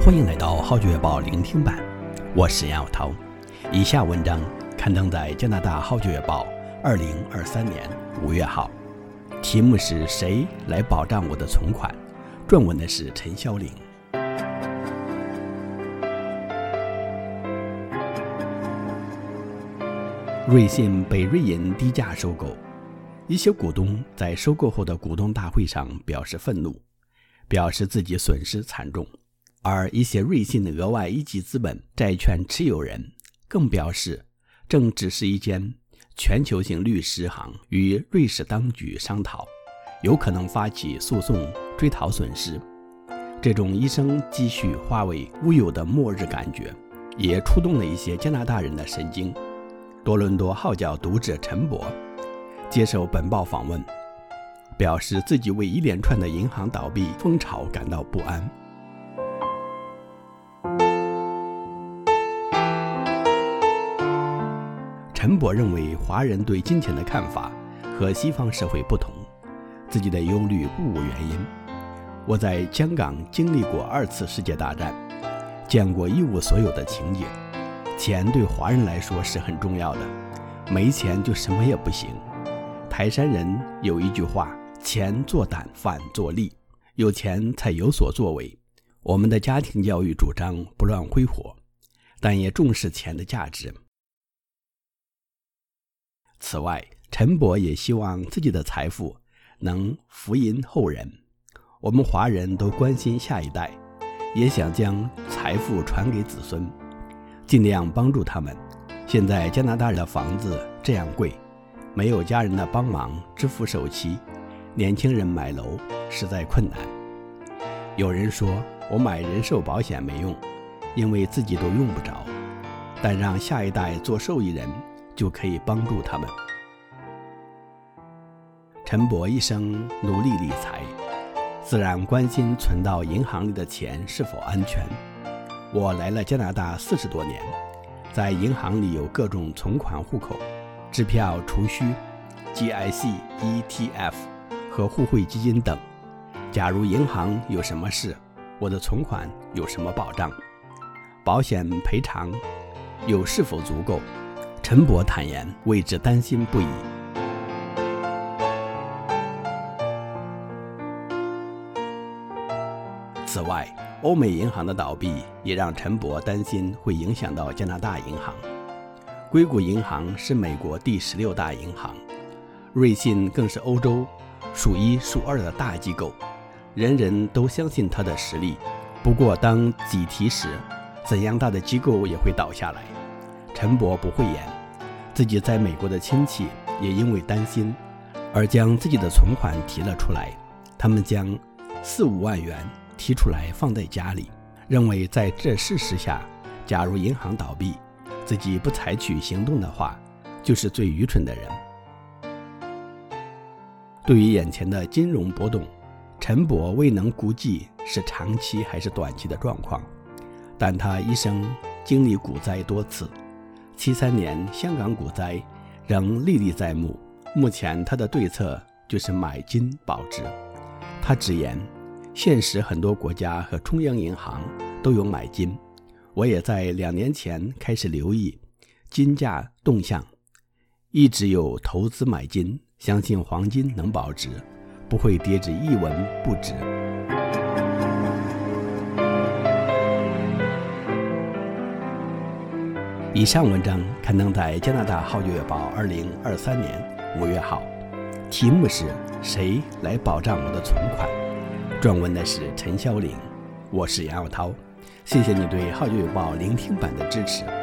欢迎来到《号角月报》聆听版，我是杨晓涛。以下文章刊登在加拿大《号角月报》2023年5月号，题目是谁来保障我的存款？撰文的是陈霄玲。瑞信被瑞银低价收购，一些股东在收购后的股东大会上表示愤怒，表示自己损失惨重，而一些瑞信的额外一级资本债券持有人更表示，正指示一间全球性律师行与瑞士当局商讨，有可能发起诉讼追讨损失。这种一生积蓄化为乌有的末日感觉，也触动了一些加拿大人的神经。多伦多号角读者陈博接受本报访问，表示自己为一连串的银行倒闭风潮感到不安。陈博认为华人对金钱的看法和西方社会不同，自己的忧虑不无原因。我在香港经历过2次世界大战，见过一无所有的情景。钱对华人来说是很重要的，没钱就什么也不行。台山人有一句话，钱做胆，饭做力，有钱才有所作为。我们的家庭教育主张不乱挥霍，但也重视钱的价值。此外，陈博也希望自己的财富能福荫后人。我们华人都关心下一代，也想将财富传给子孙，尽量帮助他们。现在加拿大的房子这样贵，没有家人的帮忙支付首期，年轻人买楼实在困难。有人说我买人寿保险没用，因为自己都用不着，但让下一代做受益人就可以帮助他们。陈博一生努力理财，自然关心存到银行里的钱是否安全。我来了加拿大40多年，在银行里有各种存款户口、支票、储蓄、GIC、ETF 和互惠基金等。假如银行有什么事，我的存款有什么保障？保险赔偿又是否足够？陈博坦言为之担心不已。此外，欧美银行的倒闭也让陈博担心会影响到加拿大银行。硅谷银行是美国第16大银行，瑞信更是欧洲数1数2的大机构，人人都相信它的实力。不过当挤提时，怎样大的机构也会倒下来。陈博不讳言，自己在美国的亲戚也因为担心而将自己的存款提了出来，他们将4-5万元提出来放在家里，认为在这事实下，假如银行倒闭，自己不采取行动的话，就是最愚蠢的人。对于眼前的金融波动，陈博未能估计是长期还是短期的状况，但他一生经历股灾多次，73年香港股灾仍历历在目。目前他的对策就是买金保值。他直言，现实很多国家和中央银行都有买金，我也在2年前开始留意金价动向，一直有投资买金，相信黄金能保值，不会跌至一文不值。以上文章刊登在加拿大《号角月报》2023年5月号，题目是谁来保障我的存款？撰文的是陈霄玲。我是杨晓涛，谢谢你对《号角月报》聆听版的支持。